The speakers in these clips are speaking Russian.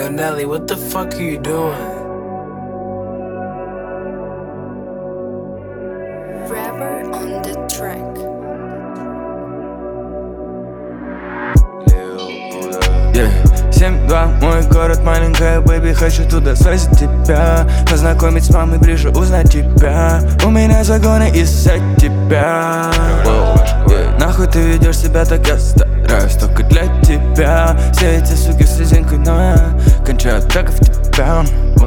Yo, Nelly, what the fuck are you doing? Rapper on the track. Yeah. 7-2, мой город, маленькая бэби, хочу туда свозить тебя. Познакомить с мамой ближе, узнать тебя. У меня загоны из-за тебя. Нахуй ты ведешь себя так, я стараюсь только для тебя. Все эти суки с резинкой, но я кончаю так в тебя.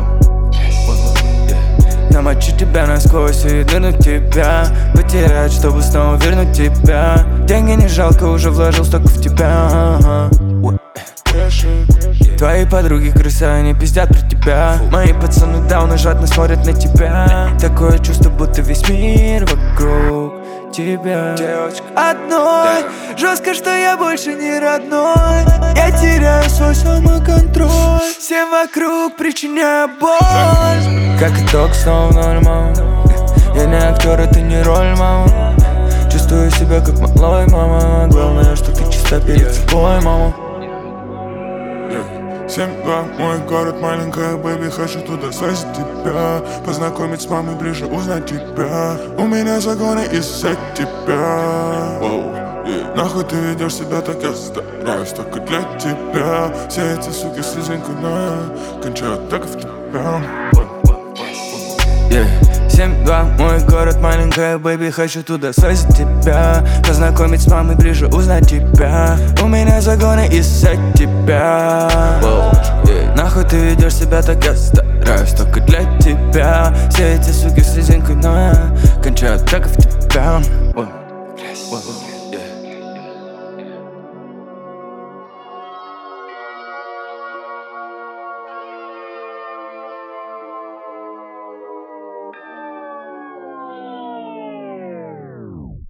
Намочу тебя насквозь и вернуть тебя. Потерять, чтобы снова вернуть тебя. Деньги не жалко, уже вложил столько в тебя. Твои подруги крысы, они пиздят про тебя. Мои пацаны дауны жадно смотрят на тебя. Такое чувство, будто весь мир вокруг тебя. Девочка одной, жестко, что я больше не родной. Я теряю свой самоконтроль. Всем вокруг причиняю боль. Как итог, снова норма. Я не актер, это не роль, мама. Чувствую себя как малой, мама. Главное, что ты чиста перед собой, мама. 7-2, мой город, маленькая бэби, хочу туда свозить тебя. Познакомить с мамой ближе, узнать тебя. У меня загоны из-за тебя. Нахуй ты ведешь себя так, я стараюсь только для тебя. Все эти суки с резинкой, но я кончаю так в тебя. 7-2, мой город, маленькая бэби, хочу туда свозить тебя. Познакомить с мамой ближе, узнать тебя. У меня загоны из-за тебя. Нахуй ты ведешь себя так, я стараюсь только для тебя. Все эти суки с резинкой, но я кончаю так в тебя.